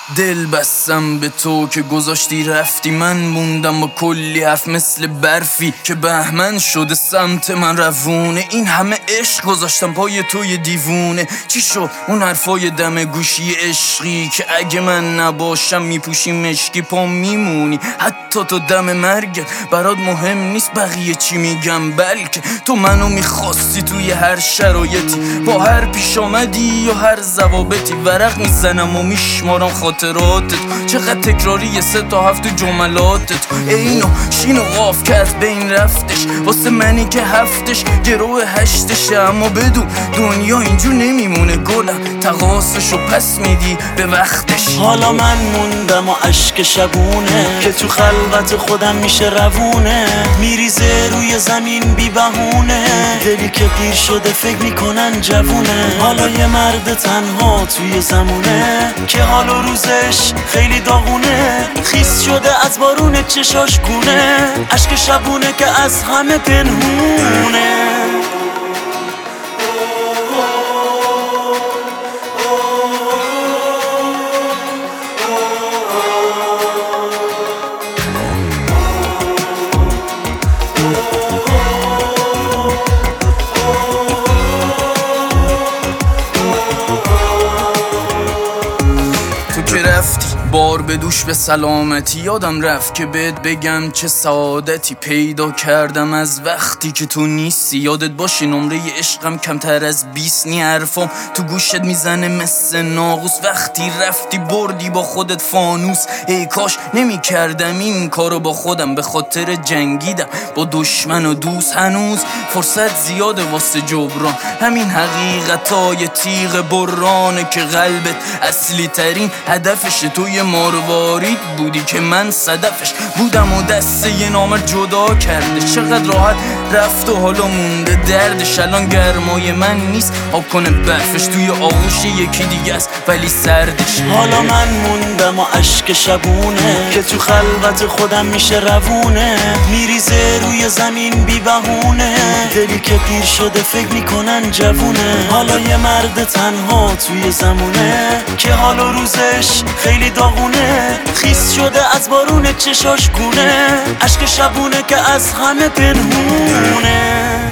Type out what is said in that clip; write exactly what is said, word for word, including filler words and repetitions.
دل بستم به تو که گذاشتی رفتی، من موندم با کلی حرف مثل برفی که بهمن شده سمت من روونه. این همه عشق گذاشتم پای توی دیوونه، چی شد اون حرفای دم گوشی عشقی که اگه من نباشم میپوشی مشکی پا میمونی؟ حتی تو دم مرگ برات مهم نیست بقیه چی میگم، بلکه تو منو میخواستی توی هر شرایطی، با هر پیش آمدی یا هر ضوابطی. ورق میزنم و میشمارم خاطراتت، چقدر تکراری سه تا هفت جملاتت. اینو شین و قاف که از بین رفتش واسه منی که هفتش گروه هشتشه. اما بدون دنیا اینجور نمیمونه گلم، تقاصشو پس میدی به وقتش. حالا من موندم و عشق شبونه که تو خلوت خودم میشه روونه، میریزه روی زمین بی بهونه. دلی که پیر شده فکر میکنن جوونه، حالا یه مرد تنها توی زمونه که حال و روزش خیلی داغونه. خیس شده از بارون چشاش گونه، عشق شبونه که از همه پنهونه. تو که رفتی بار به دوش به سلامتی، یادم رفت که بهت بگم چه سعادتی پیدا کردم از وقتی که تو نیستی. یادت باشه نمره عشقم کمتر از بیست نی، حرفام تو گوشت میزنه مثل ناقوس. وقتی رفتی بردی با خودت فانوس، ای کاش نمی کردم این کارو با خودم، به خاطر جنگیدم با دشمن و دوست. هنوز فرصت زیاده واسه جبران همین حقیقتای تیغ برانه که قلبت اصلی ترین هدفش توی ماروارید بودی که من صدفش بودم و دست یه نامرد جدا کرده. چقدر راحت رفت و حالا مونده دردش. الان گرمای من نیست آب کنه برفش، توی آغوش یکی دیگه است ولی سردش. حالا من موندم و عشق شبونه که تو خلوت خودم میشه روونه، میریزه روی زمین بی بهونه. دلی که پیر شده فکر میکنن جوونه، حالا یه مرد تنها توی زمونه که حال و روزش خیلی داغونه. خیس شده از بارون چشاش گونه، عشق شبونه که از همه پنهونه.